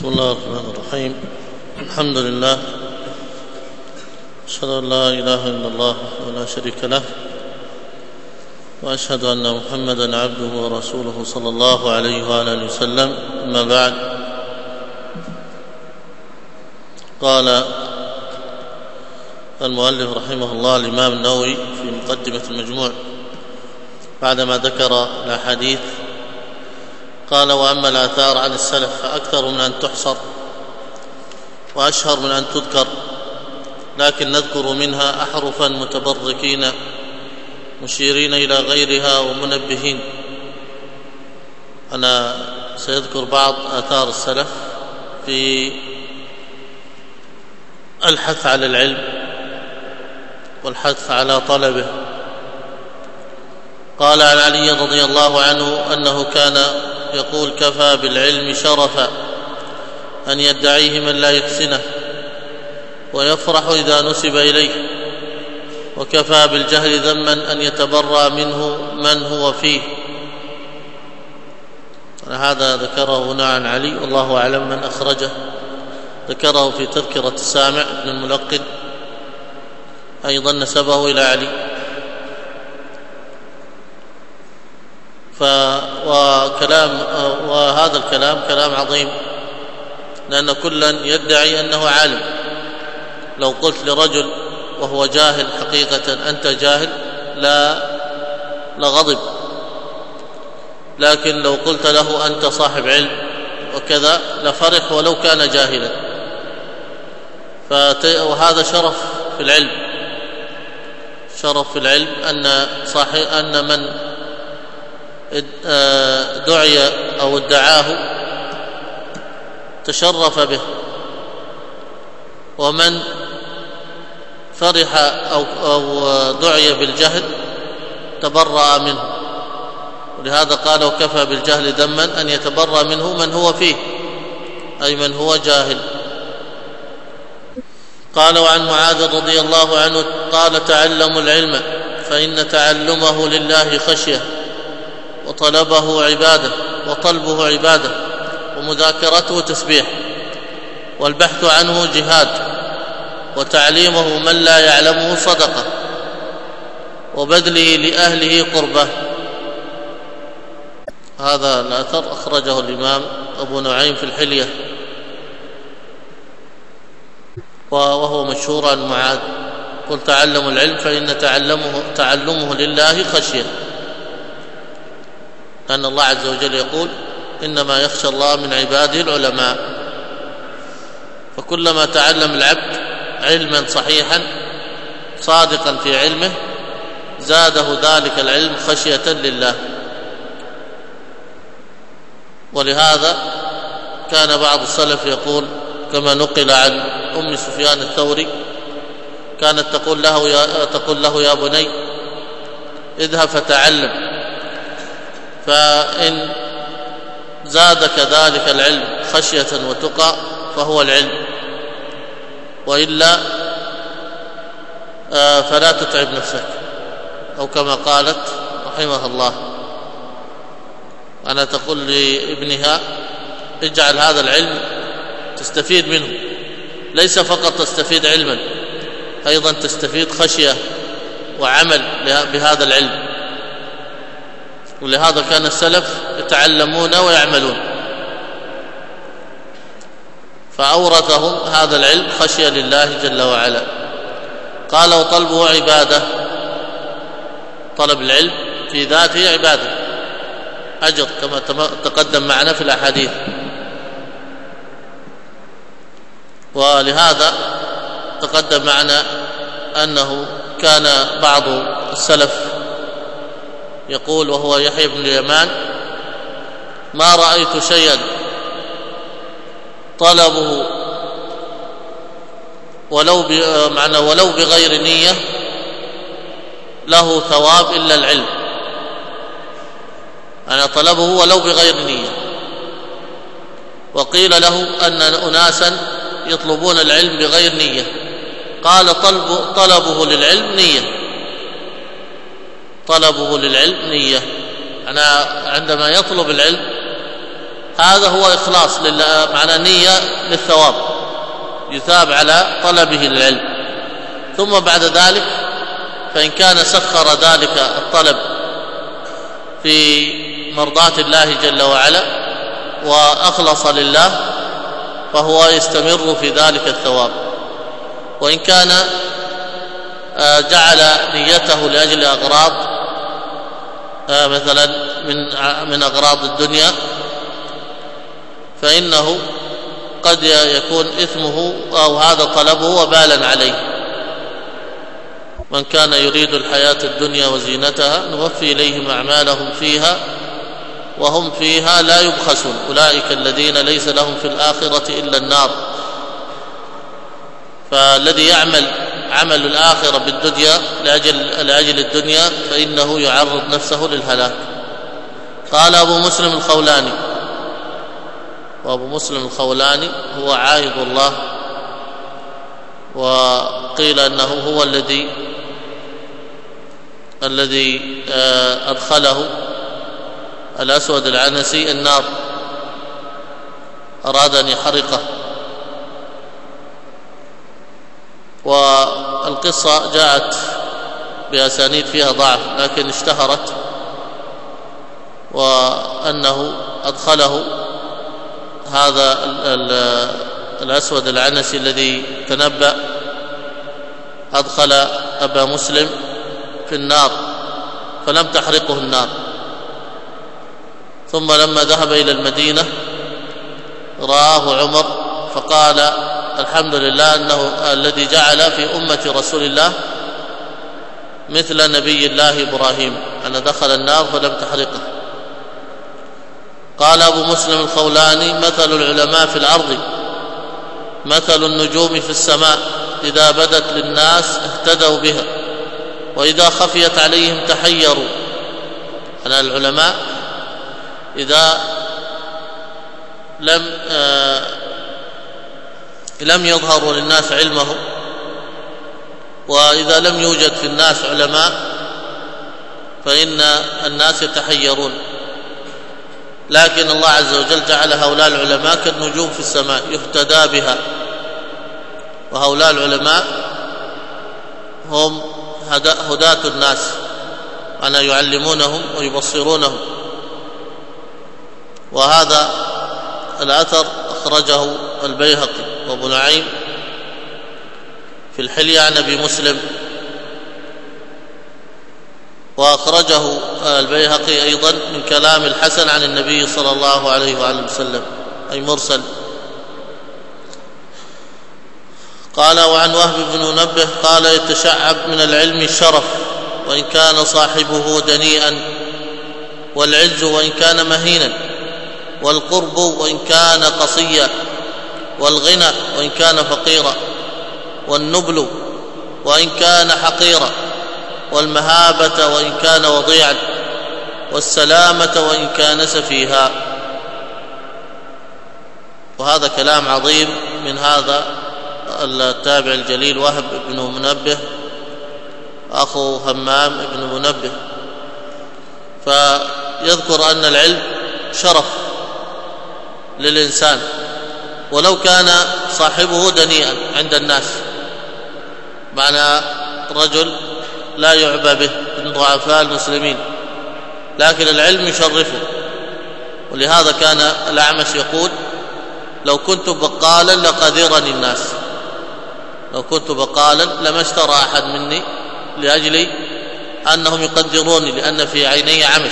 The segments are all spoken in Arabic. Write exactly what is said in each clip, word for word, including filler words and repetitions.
بسم الله الرحمن الرحيم. الحمد لله، أشهد أن لا إله إلا الله ولا شريك له، وأشهد أن محمدا عبده ورسوله صلى الله عليه وآله وسلم. أما بعد، قال المؤلف رحمه الله الإمام النووي في مقدمة المجموع بعدما ذكر الأحاديث قال: وأما الآثار عن السلف فأكثر من أن تحصر وأشهر من أن تذكر، لكن نذكر منها أحرفا متبركين مشيرين إلى غيرها ومنبهين. أنا سيذكر بعض آثار السلف في الحث على العلم والحث على طلبه. قال عن علي رضي الله عنه أنه كان يقول: كفى بالعلم شرفا أن يدعيه من لا يحسنه، ويفرح إذا نسب إليه، وكفى بالجهل ذما أن يتبرأ منه من هو فيه. هذا ذكره هنا عن علي، والله أعلم من أخرجه. ذكره في تذكرة السامع ابن الملقن، أيضا نسبه إلى علي. ف وكلام وهذا الكلام كلام عظيم، لأن كلا يدعي أنه عالم. لو قلت لرجل وهو جاهل حقيقة: أنت جاهل، لا لغضب، لكن لو قلت له: أنت صاحب علم وكذا، لفرح ولو كان جاهلا. فت... وهذا شرف في العلم، شرف في العلم أن صاحب أن من دعي أو ادعاه تشرف به، ومن فرح أو, أو دعي بالجهل تبرأ منه. ولهذا قال: وكفى بالجهل ذما أن يتبرأ منه من هو فيه، أي من هو جاهل. قال: وعن معاذ رضي الله عنه قال: تعلموا العلم فإن تعلمه لله خشية، وطلبه عبادة وطلبه عبادة، ومذاكرته تسبيح، والبحث عنه جهاد، وتعليمه من لا يعلمه صدقة، وبذله لأهله قربة. هذا الأثر أخرجه الإمام أبو نعيم في الحلية، وهو مشهور عن معاذ. قل: تعلموا العلم فإن تعلمه, تعلمه لله خشية، لأن الله عز وجل يقول: إنما يخشى الله من عباده العلماء. فكلما تعلم العبد علما صحيحا صادقا في علمه زاده ذلك العلم خشية لله. ولهذا كان بعض السلف يقول، كما نقل عن أم سفيان الثوري، كانت تقول له يا, تقول له يا بني اذهب فتعلم، فإن زادك ذلك العلم خشية وتقى فهو العلم، وإلا فلا تتعب نفسك، أو كما قالت رحمه الله. أنا تقول لابنها: اجعل هذا العلم تستفيد منه، ليس فقط تستفيد علما، أيضا تستفيد خشية وعمل بهذا العلم. ولهذا كان السلف يتعلمون ويعملون، فأورثهم هذا العلم خشية لله جل وعلا. قال: وطلبه عبادة، طلب العلم في ذاته عبادة، أجر، كما تقدم معنا في الأحاديث. ولهذا تقدم معنا أنه كان بعض السلف يقول، وهو يحيى بن اليمان: ما رأيت شيئا طلبه ولو معنى ولو بغير نية له ثواب إلا العلم. أنا طلبه ولو بغير نية. وقيل له أن أناسا يطلبون العلم بغير نية، قال: طلب طلبه للعلم نية، طلبه للعلم نية. أنا عندما يطلب العلم هذا هو إخلاص معنى نية للثواب، يثاب على طلبه للعلم. ثم بعد ذلك فإن كان سخر ذلك الطلب في مرضاة الله جل وعلا وأخلص لله فهو يستمر في ذلك الثواب. وإن كان جعل نيته لأجل أغراض مثلا من من أغراض الدنيا فإنه قد يكون إثمه أو هذا طلبه وبالا عليه. من كان يريد الحياة الدنيا وزينتها نوفي إليهم أعمالهم فيها وهم فيها لا يبخسون أولئك الذين ليس لهم في الآخرة إلا النار. فالذي يعمل عمل الآخرة بالدنيا لأجل, لأجل الدنيا فإنه يعرض نفسه للهلاك. قال أبو مسلم الخولاني، وأبو مسلم الخولاني هو عائض الله، وقيل أنه هو الذي الذي أدخله الأسود العنسي النار، أراد أن يحرقه. والقصة جاءت بأسانيد فيها ضعف لكن اشتهرت، وأنه أدخله هذا الأسود العنسي الذي تنبأ أدخل أبا مسلم في النار فلم تحرقه النار. ثم لما ذهب إلى المدينة رآه عمر فقال الحمد لله أنه الذي جعل في أمة رسول الله مثل نبي الله إبراهيم أن دخل النار فلم تحرقه. قال أبو مسلم الخولاني مثل العلماء في الأرض مثل النجوم في السماء إذا بدت للناس اهتدوا بها وإذا خفيت عليهم تحيروا. أنا العلماء إذا لم آه لم يظهروا للناس علمهم وإذا لم يوجد في الناس علماء فإن الناس يتحيرون. لكن الله عز وجل جعل هؤلاء العلماء كالنجوم في السماء يهتدى بها، وهؤلاء العلماء هم هداة الناس أن يعلمونهم ويبصرونهم. وهذا الأثر أخرجه البيهقي وابو نعيم في الحلية عن أبي مسلم، وأخرجه البيهقي أيضا من كلام الحسن عن النبي صلى الله عليه وآله وسلم أي مرسل. قال وعن وهب بن منبه قال يتشعب من العلم الشرف وإن كان صاحبه دنيئا، والعز وإن كان مهينا، والقرب وإن كان قصيا، والغنى وإن كان فقيرا، والنبل وإن كان حقيرا، والمهابة وإن كان وضيعا، والسلامة وإن كان سفيها. وهذا كلام عظيم من هذا التابع الجليل وهب بن منبه أخو همام بن منبه، فيذكر أن العلم شرف للإنسان ولو كان صاحبه دنيئا عند الناس، معنى رجل لا يعبى به من ضعفاء المسلمين، لكن العلم يشرفه. ولهذا كان الأعمش يقول لو كنت بقالا لقدرني الناس، لو كنت بقالا لما اشترى أحد مني لأجل أنهم يقدروني لأن في عيني عمش.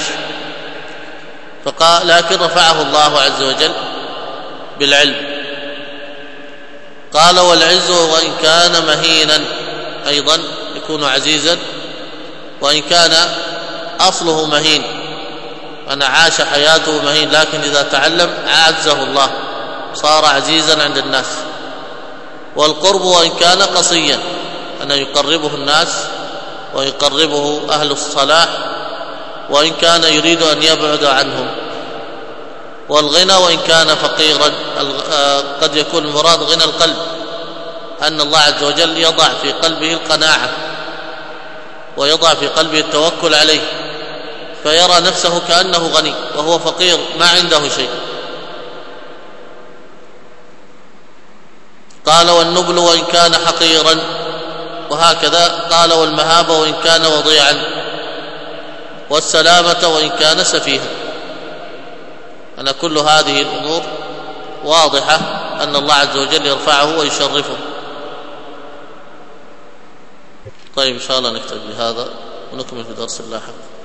فقال لكن رفعه الله عز وجل بالعلم. قال والعز وإن كان مهينا أيضا يكون عزيزا، وإن كان أصله مهين أنا عاش حياته مهين، لكن إذا تعلم أعزه الله صار عزيزا عند الناس. والقرب وإن كان قصيا أن يقربه الناس ويقربه أهل الصلاح وإن كان يريد أن يبعد عنهم. والغنى وإن كان فقيرا، قد يكون المراد غنى القلب، أن الله عز وجل يضع في قلبه القناعة ويضع في قلبه التوكل عليه، فيرى نفسه كأنه غني وهو فقير ما عنده شيء، قال والنبل وإن كان حقيرا، وهكذا قال والمهابة وإن كان وضيعا، والسلامة وإن كان سفيها. أن كل هذه الأمور واضحة أن الله عز وجل يرفعه ويشرفه. طيب إن شاء الله نكتب بهذا ونكمل في درس اللاحق.